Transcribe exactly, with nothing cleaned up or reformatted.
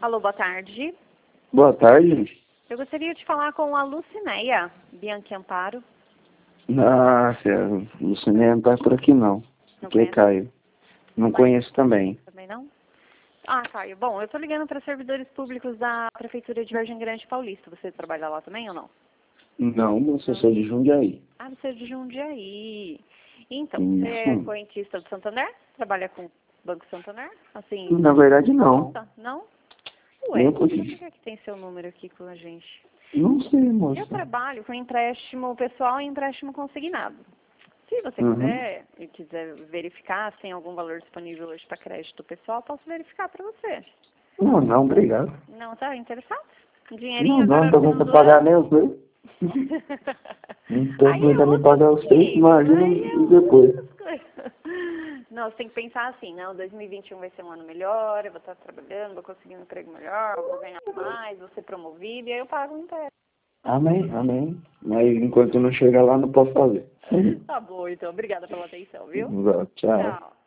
Alô, boa tarde. Boa tarde. Eu gostaria de falar com a Lucinéia Bianchi Amparo. Ah, a Lucinéia não tá por aqui não. Não Aqui é conhece? Caio. Não Mas- conheço também. Também não? Ah, Caio. Bom, eu estou ligando para servidores públicos da Prefeitura de Vargem Grande Paulista. Você trabalha lá também ou não? Não, eu sou de Jundiaí. Ah, você é de Jundiaí. Então, Isso. você é correntista do Santander? Trabalha com o Banco Santander? Assim, Na verdade, não. conta? Não? Nem Ué, um por pouquinho. que que tem seu número aqui com a gente? Não sei, moça. Eu trabalho com empréstimo pessoal e empréstimo consignado. Se você Uhum. quiser e quiser verificar se tem algum valor disponível hoje para crédito pessoal, posso verificar para você. Não, não, obrigado. Não está interessado? Não, Dinheirinho não, agora tô no final com do pagar ano? nem os dois. Não tô Aí é aguentando me outras pagar os três, coisas, imagina aí é e depois. outras coisas. Não, você tem que pensar assim, não, dois mil e vinte e um vai ser um ano melhor, eu vou estar trabalhando, vou conseguir um emprego melhor, vou ganhar mais, vou ser promovido, e aí eu pago o empréstimo. Amém, amém. Mas enquanto não chegar lá, não posso fazer. Tá bom, então. Obrigada pela atenção, viu? Tchau. Tchau.